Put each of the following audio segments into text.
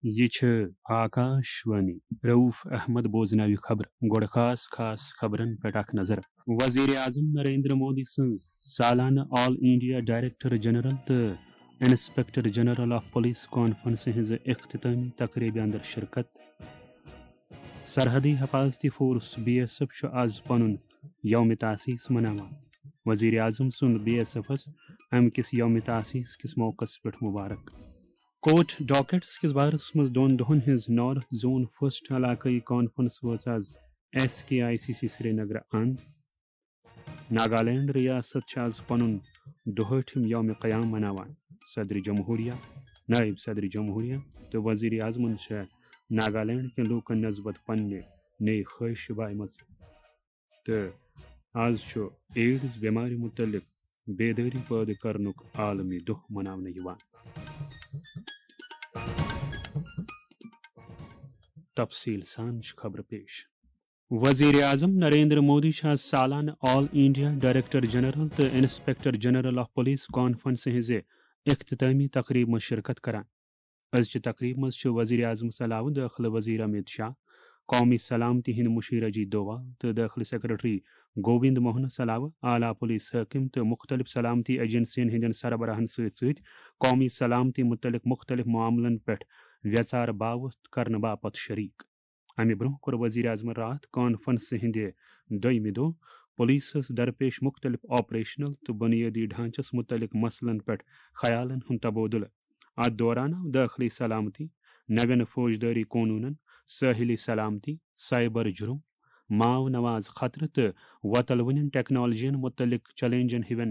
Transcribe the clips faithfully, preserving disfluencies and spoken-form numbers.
یہ چھ آکاش وانی رؤف احمد بوزناوی خبر گوڑ خاص خاص خبرن پہ اخ نظر وزیر اعظم نریندر مودی سن سالانہ آل انڈیا ڈائریکٹر جنرل تو inspector general of police conference ہز اختتامی تقریب اندر شرکت سرحدی حفاظتی فورس بی ایس ایف آز پن یوم تاسیس مناوان وزیر اعظم سند بی ایس ایفس ام کس یوم تاسیس کس موقع پہ مبارک کوٹ ڈاکٹس کس بارس مز دون دہن ہز نارتھ زون فسٹ علاقائی کانفرنس وز آز ایس کے آئی سی سی سری نگر اند ناگالینڈ ریاست آز پن دہٹم یوم قیام مناوان صدر جمہوریہ نائب صدر جمہوریہ تو وزیر اعظم ناگالینڈ کے لوکن نسبت پنہ نئی خواہش بائمت تو آز ایڈز بیمار متعلق بیداری پید کرنک عالمی دہ مناونہ یوان تفصیل سان خبر پیش وزیر اعظم نریندر مودی سالانہ آل انڈیا ڈائریکٹر جنرل تو inspector general of police conference ہز اختتامی تقریب مز شرکت کران ازچہ تقریب مز وزیر اعظم علاوہ داخلہ وزیر امت شاہ قومی سلامتی ہند مشیر اجیت دوال تو داخلہ سیکرٹری گووند موہنس علاوہ اعلیٰ پولیس حاکم تو مختلف سلامتی ایجنسین ہندین سربراہن ست ست قومی سلامتی متعلق مختلف معاملن پہ ویژار باوت کرنے باپت شریک امہ برہ کور وزیر اعظم رات کانفرنس ہند دویمہ دہ پولیسس درپیش مختلف آپریشنل تو بنیادی ڈھانچس متعلق مسلن پہ خیالن ہند تبادلہ ات دوران داخلی سلامتی نوین فوجداری قونون ساحلی سلامتی سائبر جرم ماو نواز خطر تو وتلون ٹیکنالوجین متعلق چیلنجن ہون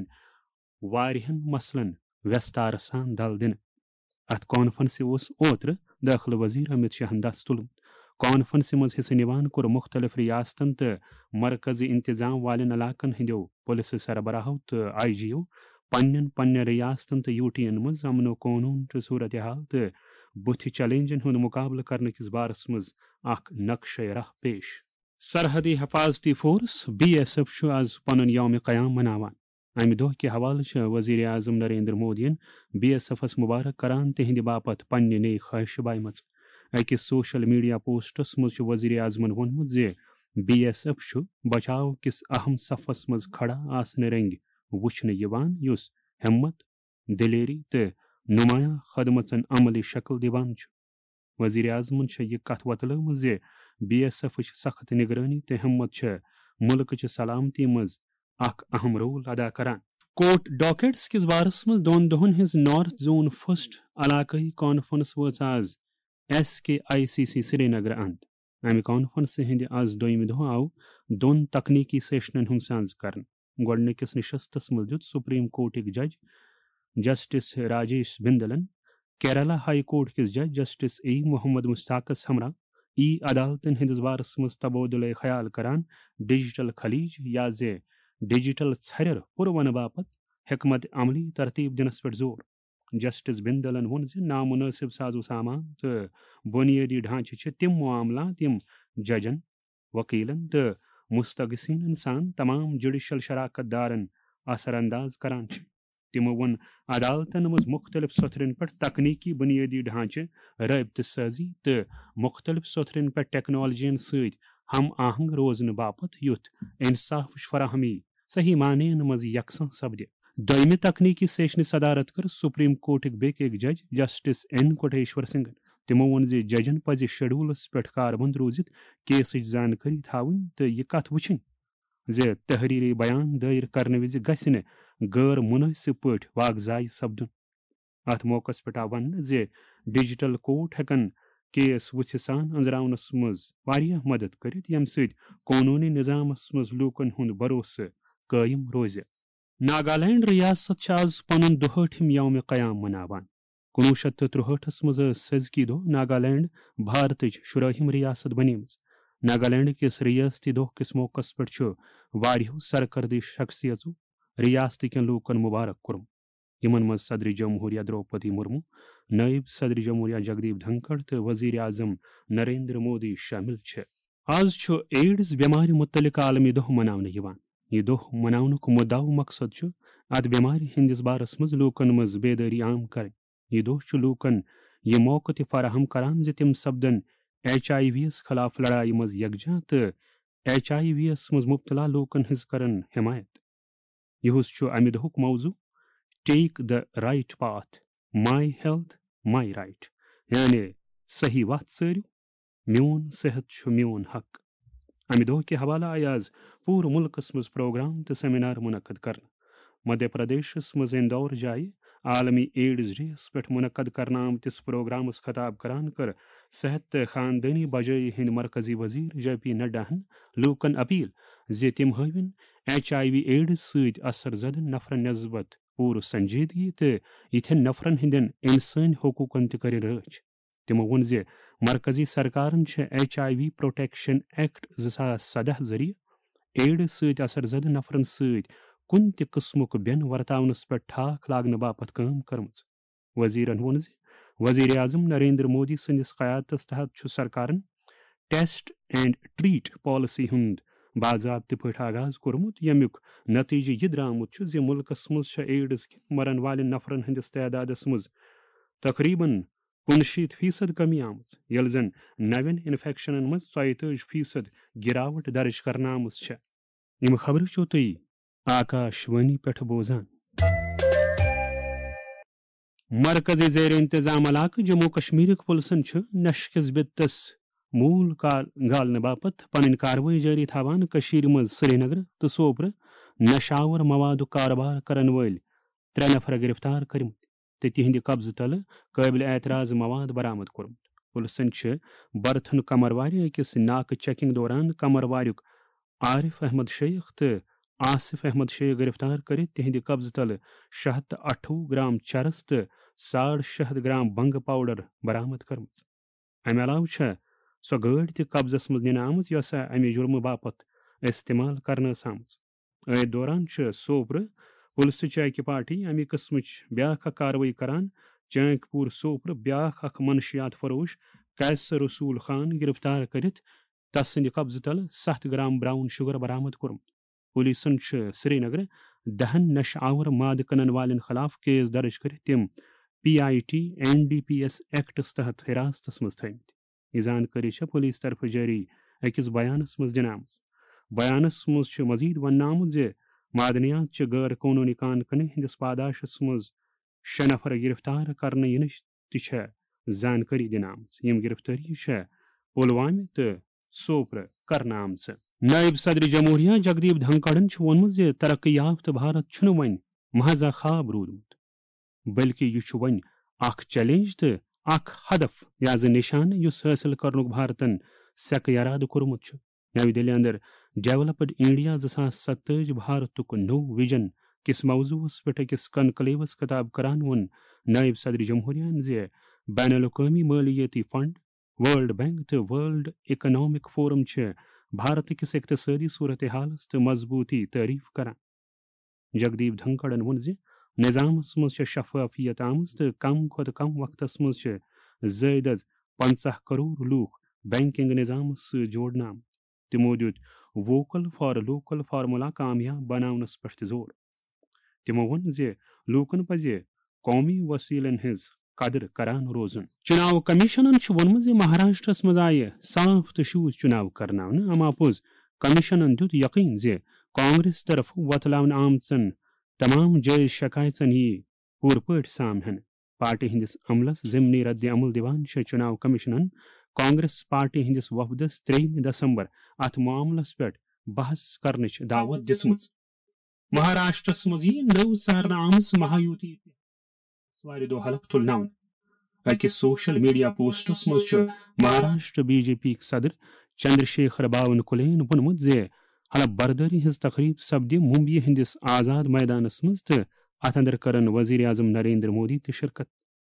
وارہن مسلن وستار سان دل دن ات کانفرنس اوتر داخلہ وزیر امت شاہ دس تلمت کانفرنس مز حصہ نوان کور مختلف ریاستن تو مرکزی انتظام والن علاقن ہندو پولیس سربراہو تو آئی جیو پنن پنن ریاستن تو یو ٹی این مز امن و قانون تو صورتحال تو بتھ چیلنجن ہند مقابلہ کرنے کس بارس مز اخ نقشہ راہ پیش سرحدی حفاظتی فورس بی ایس ایف آز پن یوم قیام مناوان امہ دہ کہ حوالہ وزیر اعظم نریندر مودین بی ایس ایفس مبارک کران تہند باپت پنہ نئی خواہش بائمت اکس سوشل میڈیا پوسٹس مز وزیر اعظمن وونمت زِ بی ایس ایف بچاؤ کس اہم صفس مز کھڑا آسن رنگ وچھنہ یوان یس ہمت دلیری تو نمایاں خدمتن عملی شکل دیوان وزیر اعظمن یہ کت وتلمت زِ بی ایس ایف سخت نگرانی تو ہمت ملک چہ سلامتی مز اخ اہم رول ادا کران کوٹ ڈاکٹس کس بارس مز دون دہن ہز نارتھ زون فسٹ علاقائی کانفرنس وز آز ایس کے آئی سی سی سری نگر اند امہ کانفرنس ہند آز دویمہ دہ آو دون تکنیکی سیشنن ہند سانز کرن گوڈنکس نشستس مز دیت سپریم کورٹک جج جسٹس راجیش بندلن کیرالہ ہائی کورٹ کس جج جسٹس ای محمد مشتاقس ہمراہ ای عدالتن ہندس بارس مز تبادلہ خیال کران ڈیجیٹل خلیج یا زِ ڈیجیٹل ژھرر پور ون باپت حکمت عملی ترتیب دنس پہ زور جسٹس بندلن وون زِ نامناسب سازو سامان تو بنیادی ڈھانچہ تم معاملات یم ججن وکیلن تو مستغثین سان تمام جوڈیشل شراکت دارن اثر انداز کران تمو ون عدالتن مز مختلف سطرن پہ تکنیکی بنیادی ڈھانچہ رابطہ سازی تو مختلف سطرن پہ ٹیکنالوجین ست ہم آہنگ روزن باپت یتھ انصاف فراہمی صحیح معنی مز یکساں سپدِ دویمہ تکنیکی سیشن صدارت کر سپریم کورٹک بیک ایک جج جسٹس این کوٹیشور سنگھن تمو وون زِ ججن پزِ شیڈولس پہ کاربند روزت کیسچ زانکاری تھاون تو یہ کت وچھن زِ تحریری بیان دائر کرنے وز گژھِ نہٕ غیر مناسب پٲٹھۍ واگزائی سپدن ات موقع پہ آو ون زِ ڈیجیٹل کورٹ ہیکن کیس وُژھِ سان انزراونس مز واریاہ مدد کرت یم سۭتۍ قونوٗنی نظامس مز لوکن ہند بھروسہٕ قائم روزِ ناگالینڈ ریاست آز پن دہٹم یوم قیام مناوان کنوہ شیت تو ترہٹھس مز سزکی دہ ناگالینڈ بھارتچ شراہم ریاست بنیمز ناگالینڈ کس ریاستی دہ کس موقع پہ واریہو سرکردی شخصیتو ریاست کن لوکن مبارک کورم یمن مز صدر جمہوریہ دروپدی مرمو نائب صدر جمہوریہ جگدیپ دھنکڑ تو وزیر اعظم نریندر مودی شامل آز ایڈز بیمار متعلق عالمی دہ مناونہ یوان یہ دہ مناونک مدعا و مقصد ات بیمار ہندس بارس مز لوکن مز بیداری عام کریں یہ دہ لوکن یہ موقع تہ فراہم کران زِ تم سپدن ایچ آئی وی یس خلاف لڑائی مز یکجا تو ایچ آئی وی یس مز مبتلا لوکن ہز کرن حمایت. یہس چھُ امہ دہُک موضوع take the right path my health my right, یعنی صحیح وتھ ژٲرِو، میون صحت چھُ میون حق. امہ دۄہ کہ حوالہ آیہ آز پورٕ ملکس مز پروگرام تو سیمینار منعقد کرنہٕ. مدھیہ پردیشس مز اندور جائے عالمی ایڈز ڈے یس پہ منعقد کرنا آمتس پروگرامس خطاب کران کر صحت تو خاندانی بجائی ہند مرکزی وزیر جے پی نڈا ہن لوکن اپیل زِ تم ہاوین ایچ آئی وی ایڈز ست اثر زدہ نفرن نسبت پور سنجیدگی تو یتھن نفرن ہندین انسانی حقوقن تہ کر رچ. تمو وون زِ مرکزی سرکارن H I V protection act زٕ ساس سدہ ذریعہ ایڈز ست اثر زدہ نفرن ست کن تہ قسمک بین ورتاونس پہ ٹھاک لاگنہ باپت کٲم کٔرمٕژ. وزیرن وون زِ وزیر اعظم نریندر مودی سندس قیادتس تحت چھ سرکارن ٹیسٹ اینڈ ٹریٹ پالسی ہند باضابطہ پٲٹھۍ آغاز کورمت، یمیُک نتیجہ یہ درامت چھ زِ ملکس مز چھ ایڈز کہِ مرن والین نفرن ہندس تعدادس مز تقریباً کنشیت فیصد کمی آمٕژ، ییٚلہِ زن نوین انفیکشنن مز ژۄیتٲجی فیصد گراوٹ درج کرنہٕ آمٕژ چھےٚ. یم خبرٕ چھِو تُہۍ آکاش وانی پٮ۪ٹھ بوزان. مرکزی زیر انتظام علاقہ جموں کشمیرک پُلسن چھ نشہ کس بدتس مول گالنہ باپت پنن کاروٲیی جاری تھاوان کشیر مز سری نگر تو سوپرٕ نشاور موادک کاربار کرن وٲلۍ ترٛےٚ نفر گرفتار کٔرمٕتۍ تہٕ تہنٛدِ قبضہٕ تلہٕ قٲبل اعتراض مواد برآمد کوٚرمُت. پُلسن چھ برتھن کمروارِ أکِس ناکہٕ چیکنگ دوران کمروارُک عارف احمد شیخ تہٕ آصف احمد شیخ گرفتار کٔرِتھ تہنٛدِ قبضہٕ تلہٕ شےٚ ہتھ تہٕ اٹھووُہ گرام چرس تہٕ ساڑ شےٚ ہتھ گرام بنگہٕ پاؤڈر برآمد کٔرمٕژ. امہ علاوٕ چھےٚ سۄ گٲڑۍ تہِ قبضس منٛز نِنہٕ آمٕژ یۄس امہِ جُرمہٕ باپتھ استعمال کرنہٕ ٲس آمٕژ. أتھۍ دوران چھُ سوپرٕ پُلسہٕ چہِ پارٹی امہِ قٕسمٕچ بیاکھ اکھ کاروٲیی کران چانک پوٗر سوپرٕ بیاکھ اکھ منشیات فروش قیصر رسول خان گرفتار کٔرِتھ تس سٕنٛدِ قبضہٕ تلہٕ ستھ گرام براؤن شُگر برآمد کوٚرمُت. پولیسن چھُ سری نگر دہن نشہ آور مادٕ کٕنن والٮ۪ن خلاف کیس درج کٔرِتھ تِم P I T N D P S ایکٹس تحت حراستس منٛز تھٲومٕتۍ. یہ زانکٲری چھےٚ پولیس طرفہٕ جٲری أکِس بیانس منٛز دِنہٕ آمٕژ. بیانس منٛز چھُ مزید وننہٕ آمُت زِ معدنیات چہِ غٲر قونوٗنی کان کنہِ ہندِس پاداشس منٛز شےٚ نفر گرفتار کرنہٕ یِنٕچ تہِ چھےٚ زانکٲری دِنہٕ آمٕژ. یِم گرفتٲری چھےٚ پُلوامہِ تہٕ سوپرٕ کرنہٕ آمژٕ. نائب صدر جمہوریہ جگدیپ دھنکڑن چھُ ووٚنمُت زِ ترقی یافتہ بھارت چھُنہٕ وۄنۍ محض اکھ خواب روٗدمُت بلکہ یہ چھُ وۄنۍ اکھ چیلنج تہٕ اکھ ہدف یا زٕ نشانہٕ یُس حٲصِل کرنُک بھارتن سیٚکہٕ یرادٕ کوٚرمُت چھُ. نَوِ دِلہِ اندر ڈیولپڈ انڈیا زٕ ساس ستٲجی بھارتُک نوٚو وِجن کِس موضوعس پٮ۪ٹھ أکِس کنکلیوس خطاب کران ووٚن نائب صدر جمہوریہن زِ بین الاقوٲمی مٲلیٲتی فنڈ، ورلڈ بینک تہٕ ورلڈ اکنامک فورم چھِ بھارتکِس اقتصٲدی صورتحالس تہٕ مضبوٗطی تعریف کران. جگدیپ دھنکڑن ووٚن زِ نظامس منٛز چھےٚ شفافیت آمٕژ تہٕ کم کھۄتہٕ کم وقتس منٛز چھِ زٲیِد از پنژاہ کروڑ لوٗکھ بینکنگ نظامس سۭتۍ جوڑنہٕ آمٕتۍ. تِمو دیُت ووکل فار لوکل فارمولا کامیاب بناونس پٮ۪ٹھ تہِ زور. تِمو ووٚن زِ لوٗکن پزِ قومی وسیلن ہٕنٛز قدر کران روزُن. چُناو کمیشنن چھُ ووٚنمُت زِ مہاراشٹرس منٛز آیہِ صاف تہٕ شوٗژ چُناو کرناونہٕ. اما پوٚز کمیشنن دیُت یقین زِ کانگریس طرفہٕ وۄتلاونہٕ آمژن تمام جٲیز شکایژن یی پوٗرٕ پٲٹھۍ سامنہٕ. پارٹی ہندس عملس ضمنی رد عمل دِوان چھےٚ چُناو کمیشنن کانگریس پارٹی ہندس وفدس ترٛیٚیِمہِ دسمبر اتھ معاملس پٮ۪ٹھ بحث کرنٕچ دعوت دِژمٕژ. مہاراشٹرس منٛز یی نٔو ژارنہٕ آمٕژ مہایوتی وارِ دۄہ حلف تُلناونہٕ. أکِس سوشل میڈیا پوسٹس منٛز چھُ مہاراشٹر بی جے پی یِکۍ صدر چندر شیکھر باون کُلین ووٚنمُت زِ حلف بردٲری ہٕنٛز تقریب سپدِ ممبیہِ ہندِس آزاد میدانس منٛز تہٕ اتھ اندر کرن وزیر اعظم نریندر مودی تہِ شرکت.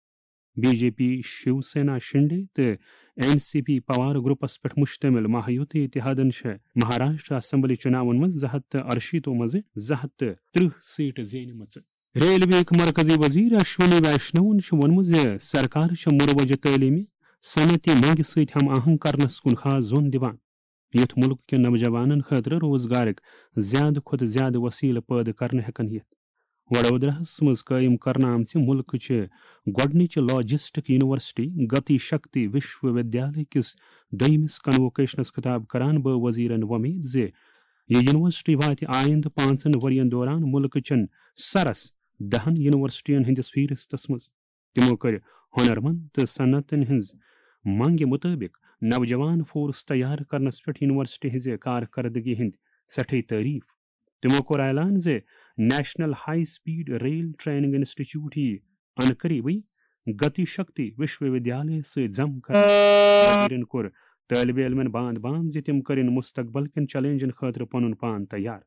B J P Shiv Sena Shinde تہٕ این سی پی پوار گروپس پٮ۪ٹھ مشتمل مہایوتی اتحادن چھےٚ مہاراشٹر اسمبلی چُناون منٛز زٕ ہتھ تہٕ ارشیٖتو منٛزٕ زٕ ہتھ تہٕ ترٕہ سیٹہٕ زینِمژٕ. ریلوے مرکزی وزیر اشونی ویشنوَن چھُ ووٚنمُت زِ سرکار چھےٚ مروجہ تعلیمی صنعتی منگہِ سۭتۍ ہم آہنگ کرنس کُن خاص زوٚن دِوان یُتھ ملک کٮ۪ن نوجوانن خٲطرٕ روزگارٕکۍ زیادٕ کھۄتہٕ زیادٕ وسیلہٕ پٲدٕ کرنہٕ ہٮ۪کن یِتھ. وڈودراہس مز قائم کرنہ آمژ ملک چہ گۄڈنِچ لاجسٹک یونیورسٹی گتی شکتی وشو ودیالیہ کس دویمس کنووکیشنس خطاب کران بہ وزیرن ومید زِ یہ یونیورسٹی واتہ آئندہ پانچن ورین دوران ملک چن سرس دہن یونیورسٹین ہندس فہرستس مز تمو کر ہنرمند تو صنعتن ہنز منگہ مطابق نوجوان فورس تیار کرنس پہ یونیورسٹی ہز کارکردگی ہند سٹھے تعریف تمو کور اعلان زِ national high speed rail training institute یہ ان قریبی گتی شکتی وشو ودیالیہ ست ضم کر وزیرن کور طالب علمن باند باند زِ تم کرن مستقبل کن چیلنجن خاطر پنن پان تیار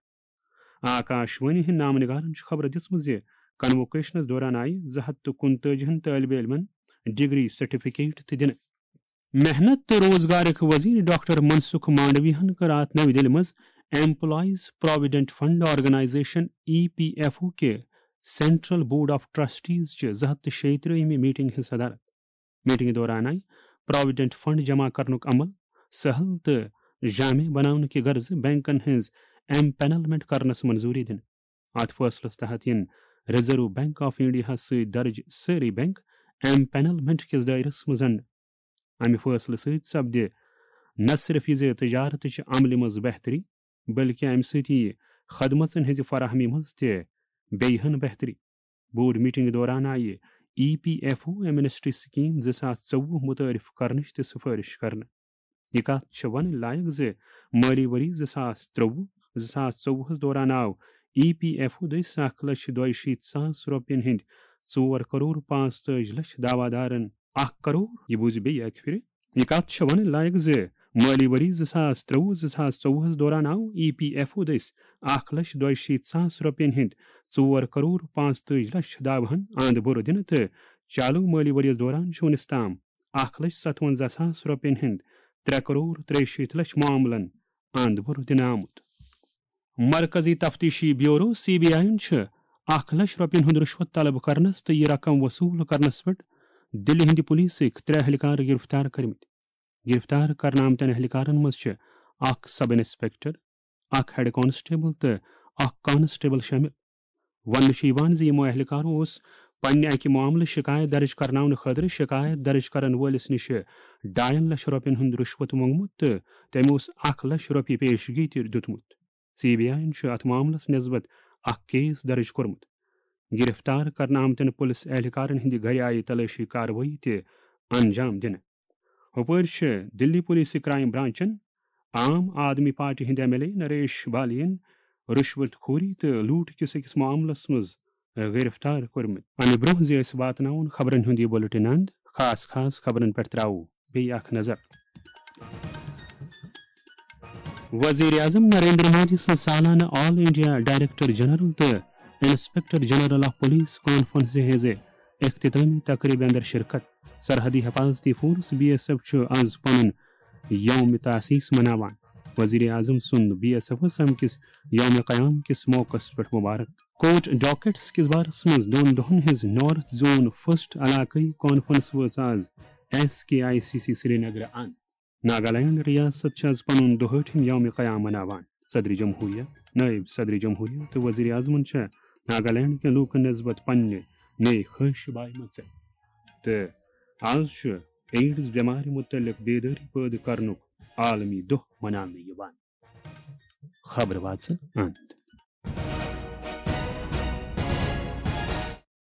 آکاشوانی ہند نام نگارن خبر دژمژ زِ کنووکیشنس دوران آئی زٕ ہتھ تہٕ کُنتٲجہن طالب علمن ڈگری سرٹیفکیٹ تہ دن محنت تو روزگارک وزیر ڈاکٹر منسکھ مانڈویہن کر آت نو دلہ مز employees provident fund organisation E P F O کے سینٹرل بورڈ آف ٹرسٹیز چہ زٕ ہتھ تہٕ شیٚیہِ ترٛہمہِ میٹنگ ہز صدارت میٹنگ دوران آئی پروویڈنٹ فنڈ جمع کرنک عمل سہل تو جامع بناؤن کہ غرض بینکن ہز ایمپینلمنٹ کرنس منظوری دن ات فیصلس تحت ین ریزرو بینک آف انڈیا ست درج ساری بینک ایمپینلمنٹ کس دائرس مز امہ فیصلہ ست سپد نہ صرف یہ تجارت عملہ مز بہتری بلکہ امہ ست خدمتن ہز فراہمی مز تہ بیہن بہتری بوڈ میٹنگ دوران آئی E P F O amnesty scheme زٕ ساس ژوٚوُہ متعارف کرنچ تہ سفارش کرنا یہ کت ون لائق زِ مالی وری زٕ ساس ترٛوٚوُہ زٕ ساس ژوٚوُہس دوران آو ای پی ایف او دس اکھ لچھ دۄیہِ شیٖتھ ساس رۄپین ہند ژور کروڑ پانژھ تٲجی لچھ دعوی دارن اکھ کروڑ یہ بوز بیٚیہِ اکہِ پھرِ یہ کت ون لائق زِ مالی وری زٕ ساس ترٛوٚوُہ زٕ ساس ژوٚوُہس دوران آو ای پی ایف او دس اکھ لچھ دۄیہِ شیٖتھ ساس رۄپین ہند ژور کروڑ پانژھ تٲجی لچھ دعوہن اند بور دن تہ چالو مالی ورس دوران چھ ونس تام اکھ لچھ ستونزہ ساس رۄپین ہند ترے کروڑ تریہِ شیٖتھ لچھ معاملن اند بور دن آمت مرکزی تفتیشی بیورو سی بی آئی چھ اکھ لچھ رۄپین ہند رشوت طلب کرنس تو یہ رقم وصول کرنس پہ دلی ہند پولیسک ترے اہلکار گرفتار کرمت گرفتار کرنا آمتن اہلکارن مز اکھ سب انسپیکٹر اکھ ہیڈ کانسٹیبل تو اکھ کانسٹیبل شامل ون یمو اہلکارو اس پنہ اکہ معاملہ شکایت درج کرناؤن خاطر شکایت درج کرن ولس نش ڈاین لچھ رۄپین ہند رشوت مونگمت تو تم اس اکھ لچھ رۄپیہِ پیشگی تہ دتمت سی بی آئی ات معاملس نسبت اکھ کیس درج کورمت گرفتار کرنا آمتن پولیس اہلکارن ہند گھر آئی تلاشی کاروٲیی تہ انجام دن ہپٲرۍ چھ دلی پولیس کرائم برانچن عام آدمی پارٹی ہند ایم ایل اے نریش بالین رشوت خوری تو لوٹ کس أکس معاملس مز گرفتار کورمت امہ برونٛہہ زِ أسۍ واتناوون خبرن ہُنٛد یہ بُلٹن اند خاص خاص خبرن پٮ۪ٹھ تراوو بیٚیہِ اکھ نظر وزیر اعظم نریندر مودی سن سالانہ آل انڈیا ڈائریکٹر جنرل تو inspector general of police conference ہز اختتامی تقریب اندر شرکت سرحدی حفاظتی فورس بی ایس ایف آز پن یوم تاسیس مناوان وزیر اعظم سند بی ایس ایف ام کس یوم قیام کس موقع پہ مبارک کوٹ ڈاکٹس کس بارس مز دون دہن ہز نارتھ زون فسٹ علاقائی کانفرنس وس آز ایس کے آئی سی سی سری نگر اند ناگالینڈ ریاست آز پن دہٹم یوم قیام مناوان صدر جمہوریہ نائب صدر جمہوریہ تو وزیر اعظم ناگالینڈ کے لوکن نسبت پنہ نئے خواہش بائمت تو آز ایڈز بیمار متعلق بیداری پید کرنک عالمی دہ منانے خبر واچ اند